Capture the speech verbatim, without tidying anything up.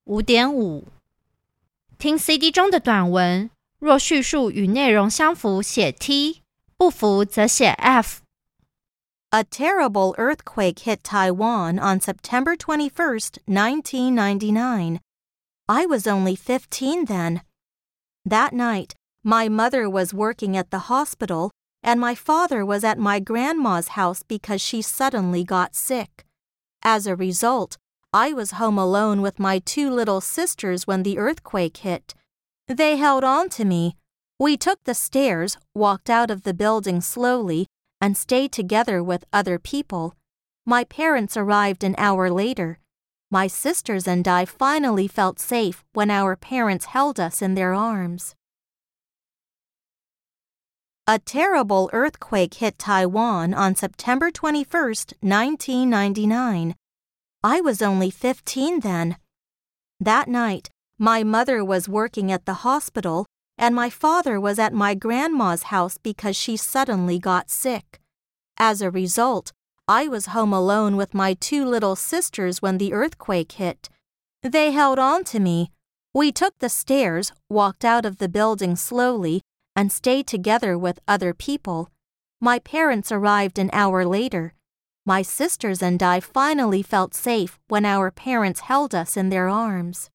五点五，听 C D 中的短文，若叙述与内容相符写 T， 不符则写 F。A terrible earthquake hit Taiwan on September twenty-first, nineteen ninety-nine. I was only fifteen then. That night, my mother was working at the hospital, and my father was at my grandma's house because she suddenly got sick. As a result, I was home alone with my two little sisters when the earthquake hit. They held on to me. We took the stairs, walked out of the building slowly, and stayed together with other people. My parents arrived an hour later. My sisters and I finally felt safe when our parents held us in their arms. A terrible earthquake hit Taiwan on September twenty-first, nineteen ninety-nine. I was only fifteen then. That night, my mother was working at the hospital, and my father was at my grandma's house because she suddenly got sick. As a result, I was home alone with my two little sisters when the earthquake hit. They held on to me. We took the stairs, walked out of the building slowly, and stayed together with other people. My parents arrived an hour later. My sisters and I finally felt safe when our parents held us in their arms.